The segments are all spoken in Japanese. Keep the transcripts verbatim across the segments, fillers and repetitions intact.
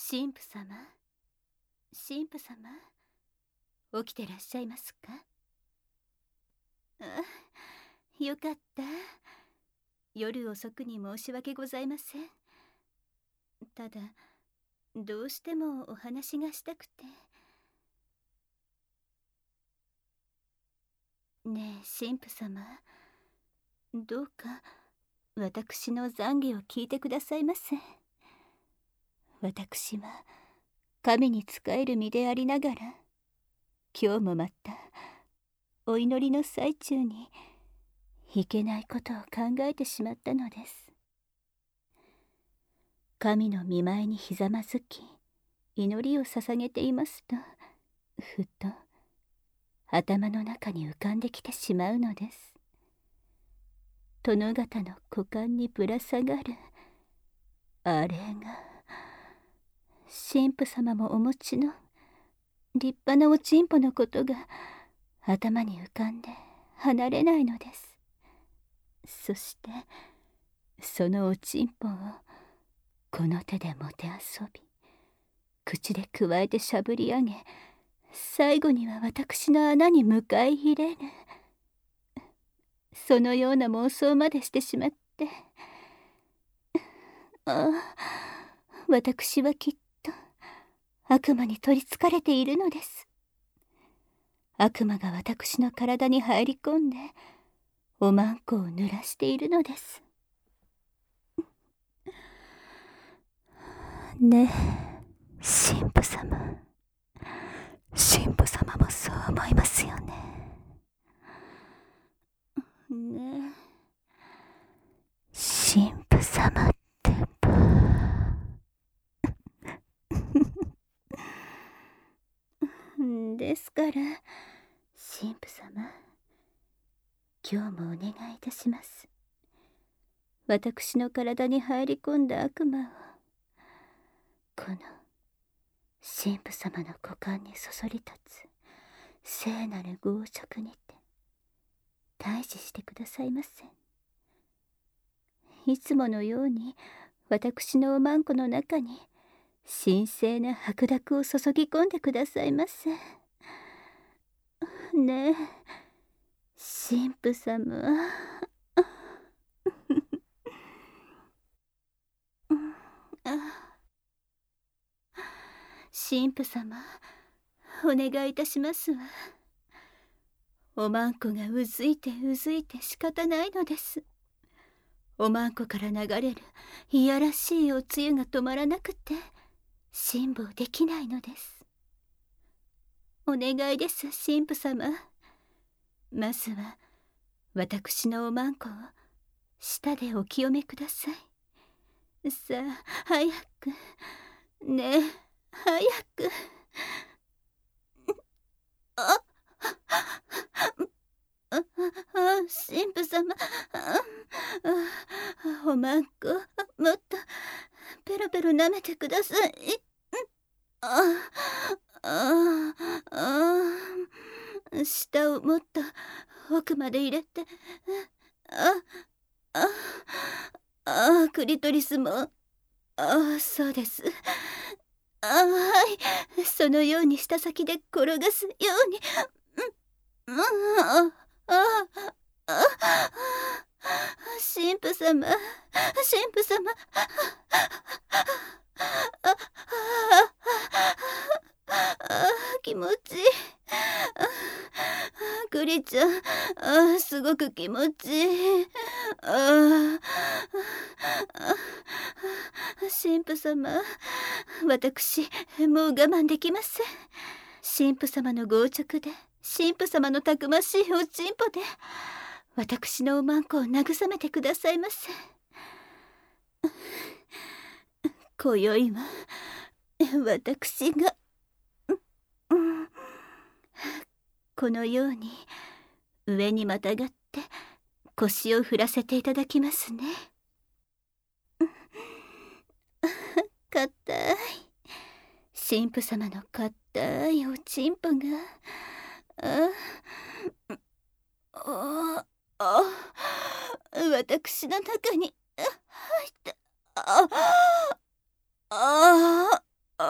神父様、神父様、起きてらっしゃいますか？あ、よかった。夜遅くに申し訳ございません。ただ、どうしてもお話がしたくて。ねえ、神父様、どうか私の懺悔を聞いてくださいませ。私は神に仕える身でありながら、今日もまたお祈りの最中にいけないことを考えてしまったのです。神の御前にひざまずき祈りを捧げていますと、ふと頭の中に浮かんできてしまうのです。殿方の股間にぶら下がるあれが、神父様もお持ちの立派なおちんぽのことが頭に浮かんで離れないのです。そしてそのおちんぽをこの手でもてあそび、口でくわえてしゃぶり上げ、最後には私の穴に迎え入れる、そのような妄想までしてしまって、ああ、私はきっと悪魔に取りつかれているのです。悪魔が私の体に入り込んでおまんこを濡らしているのです。ねえ、神父様、神父様もそう思いますよね。ねえ、神父様ってばですから、神父様、今日もお願いいたします。私の体に入り込んだ悪魔をこの神父様の股間にそそり立つ聖なる豪直にて退治してくださいませ。いつものように私のおまんこの中に神聖な白濁を注ぎ込んでくださいませ。ねえ、神父様。神父様、お願いいたしますわ。おまんこがうずいてうずいて仕方ないのです。おまんこから流れるいやらしいおつゆが止まらなくて辛抱できないのです。お願いです、神父様。まずは私のおまんこを舌でお清めください。さあ、早くねえ、早く。あああ、神父様、ああ、おまんこもっとペロペロ舐めてください。ああああ、舌をもっと奥まで入れて、ああああ、クリトリスも、ああ、そうです。ああ、はい、そのように舌先で転がすように。うん、ああああ、神父様、神父様、ああ、気持ちいい。クリちゃん、あ、すごく気持ちいい。ああ、神父様、私もう我慢できません。神父様の豪直で、神父様のたくましいおちんぽで、私のおまんこを慰めてくださいませ。今宵は私が、うん、このように上にまたがって腰を振らせていただきますね。かたい神父様のかたいおちんぽが、あああ、私の中に入った。あああ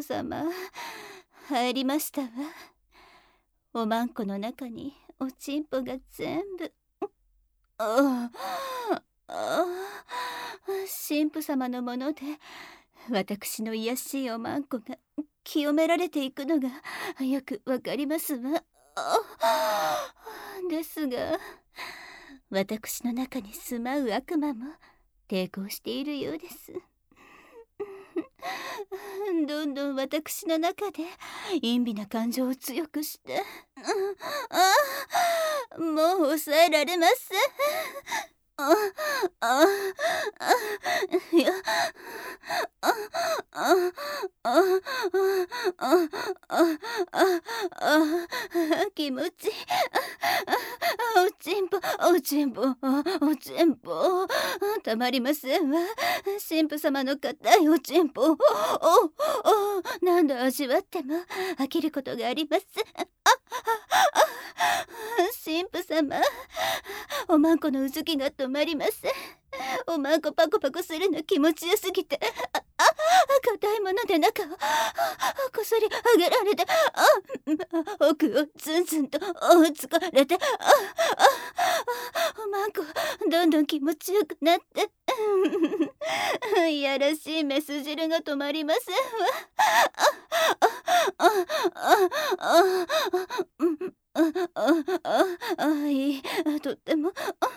婦様、入りましたわ。おまんこの中におちんぽが全部。ああ、ああ、神父様のもので私の卑しいおまんこが清められていくのがよくわかりますわ。あ、ですが私の中に住まう悪魔も抵抗しているようです。どんどん私の中で陰微な感情を強くして、ああ、もう抑えられません。あああいやああああああああ気持ちおちんぽおちんぽおちんぽたまりませんわ。神父様の硬いおちんぽおお何度味わっても飽きることがありません。あ神父様、おまんこのうずきが止まりません。おまんこパコパコするの気持ちよすぎて、ああ硬いもので中をこそり上げられて、あ奥をズンズンと疲れて、ああおまんこどんどん気持ちよくなっていやらしいメス汁が止まりませんわ。あああああああああいいとっても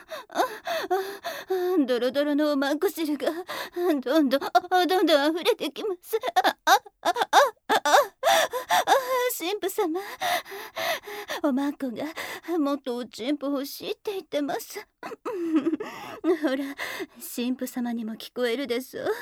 ドロドロのおまんこ汁がどんどんどんどん溢れてきます。あああああ神父様、おまんこがもっとおちんぽ欲しいって言ってます。ほら神父様にも聞こえるでしょ。ね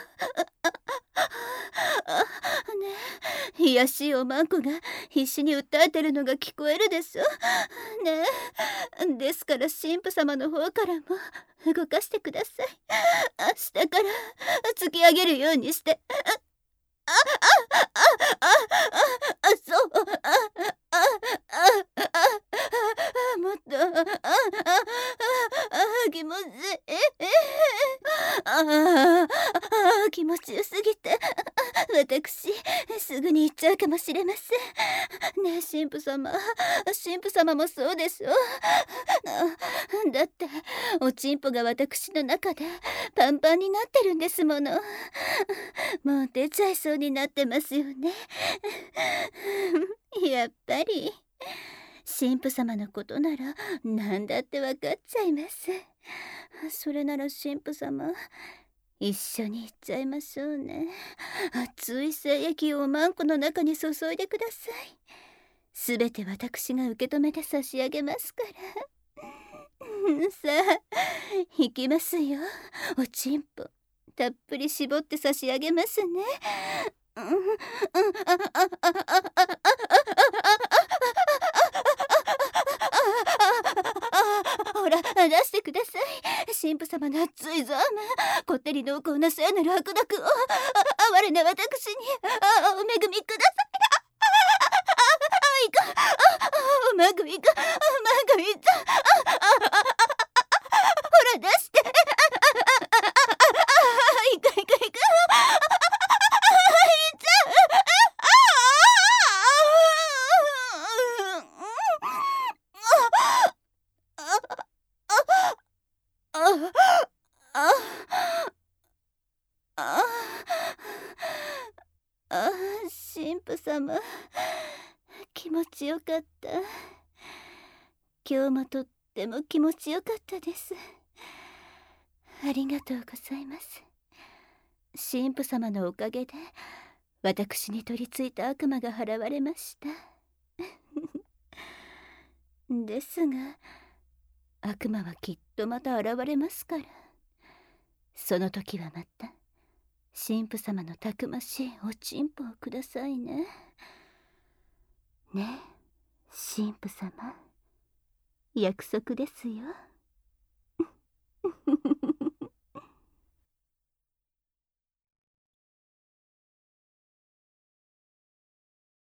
え、卑しいおまんこが必死に訴えてるのが聞こえるでしょ。ねえ、ですから神父様の方からも動かしてください。明日から突き上げるようにして。ああああああそうあああああもっとあああ気持ちああ気持ちよすぎて私すぐに行っちゃうかもしれません。ねえ神父様、神父様もそうでしょ。だっておちんぽが私の中でパンパンになってるんですもの。もう出ちゃいそうになってますよね。やっぱり神父様のことなら何だってわかっちゃいます。それなら神父様、一緒に行っちゃいましょうね。熱い精液をおまんこの中に注いでください。すべて私が受け止めて差し上げますから。さあ行きますよ。おちんぽたっぷり絞って差し上げますね。ほら出してください。神父様の熱いザーマン、こってり濃厚な聖なる白濁を哀れな私にお恵みください。いかうまくいかうまくいかほら出していかいかいかああ神父様、気持ちよかった。今日もとっても気持ちよかったです。ありがとうございます。神父様のおかげで私に取り付いた悪魔が払われました。ですが悪魔はきっとまた現れますから、その時はまた神父様のたくましいおちんぽをくださいね。ねえ神父様、約束ですよ。